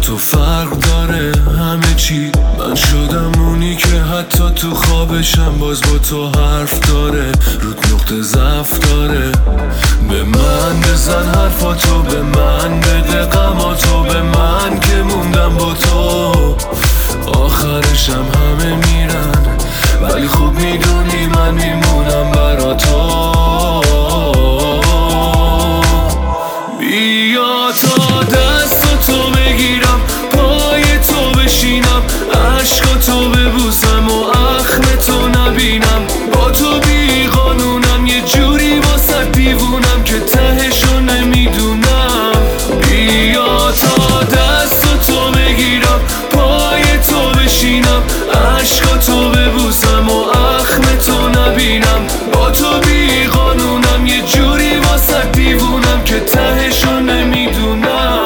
تو فرق داره همه چی. من شدم اونی که حتی تو خوابشم باز با تو حرف داره، رود نقطه ضعف داره. به من بزن حرفاتو، به من بده غماتو، به من که موندم با تو. آخرشم همه میرن ولی خوب میدونی من میمونم برا تو. بیا تا دست تو بگیرم، پای تو بشینم، عشقاتو ببوسم و اخم تو نبینم. با تو بی قانونم، یه جوری واسه دیوونم که تهشو نمیدونم. بیا تا دست تو بگیرم، پای تو بشینم، عشقاتو ببوسم و اخم تو نبینم. با تو بی قانونم، یه جوری واسه دیوونم که تهشو نمیدونم.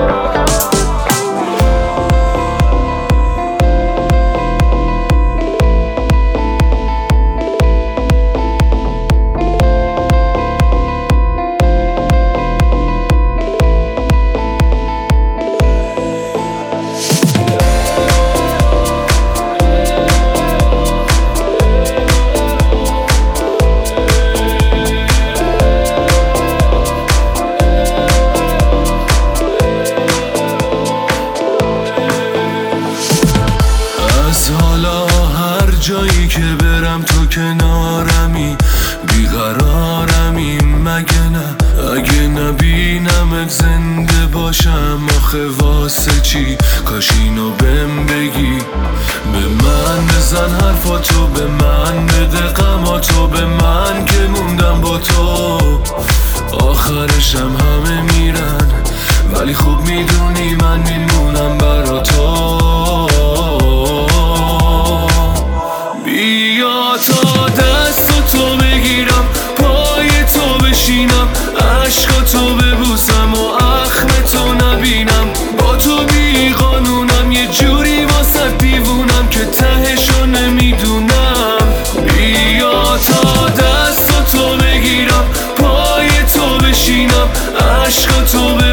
حالا هر جایی که برم تو کنارمی، بیقرارمی. مگه نه اگه نبینمت زنده باشم؟ آخه واسه چی؟ کاش اینو بهم بگی. به من بزن حرفاتو، به من بده غماتو، به من که موندم با تو. آخرشم همه میرن ولی خوب میدونی من میمونم برا تو. بیا تا دست تو بگیرم، پای تو بشینم، عشقاتو ببوسم و اخم تو نبینم. با تو بی قانونم، یه جوری واسه دیوونم که تهشو نمیدونم. بیا تا دست تو بگیرم، پای تو بشینم، عشقاتو